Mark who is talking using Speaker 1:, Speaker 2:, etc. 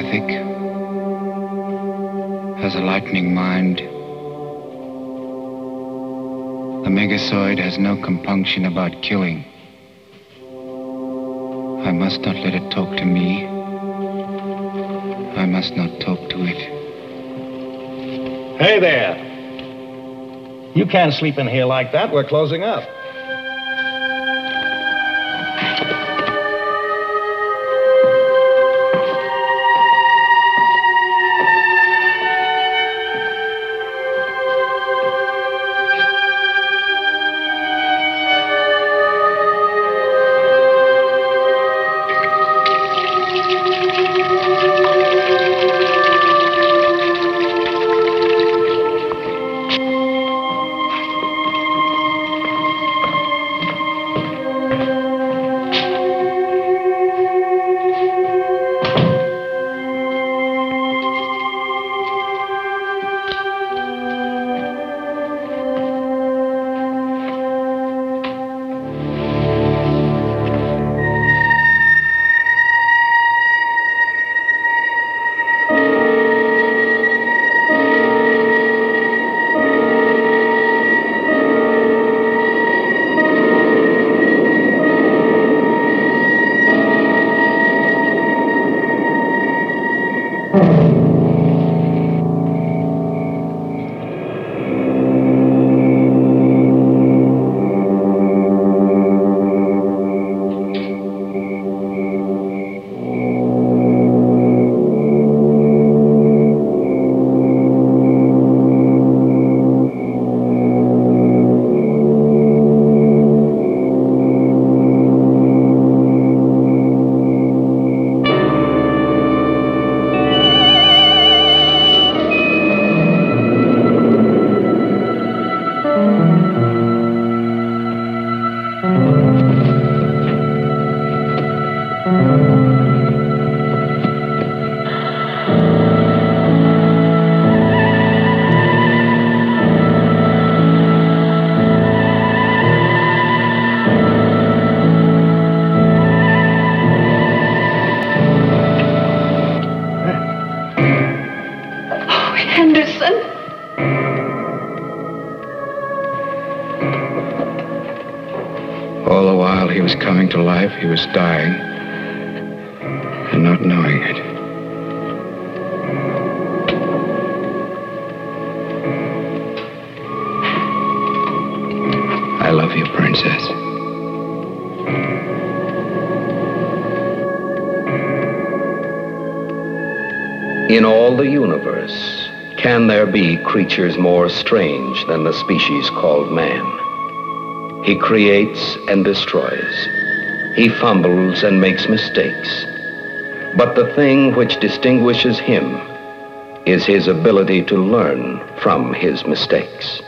Speaker 1: telepathic, has a lightning mind. The Megazoid has no compunction about killing. I must not let it talk to me. I must not talk to it.
Speaker 2: Hey there. You can't sleep in here like that. We're closing up.
Speaker 1: All the while he was coming to life, he was dying, and not knowing it. I love you, Princess.
Speaker 3: In all the universe, can there be creatures more strange than the species called man? He creates and destroys. He fumbles and makes mistakes. But the thing which distinguishes him is his ability to learn from his mistakes.